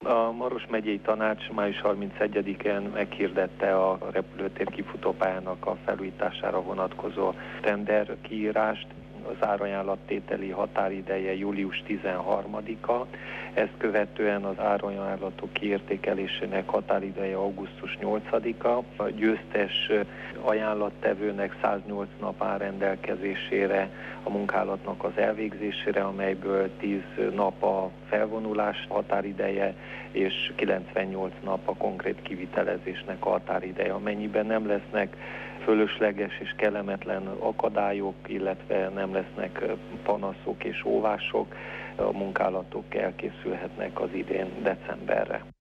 A Maros megyei tanács május 31-én meghirdette a repülőtér kifutópályának a felújítására vonatkozó tender kiírást. Az árajánlattételi határideje július 13-a, ezt követően az árajánlatok kiértékelésének határideje augusztus 8-a. A győztes ajánlattevőnek 108 nap áll rendelkezésére a munkálatnak az elvégzésére, amelyből 10 nap a felvonulás határideje, és 98 nap a konkrét kivitelezésnek a határideje. Amennyiben nem lesznek fölösleges és kellemetlen akadályok, illetve nem lesznek panaszok és óvások, a munkálatok elkészülhetnek az idén decemberre.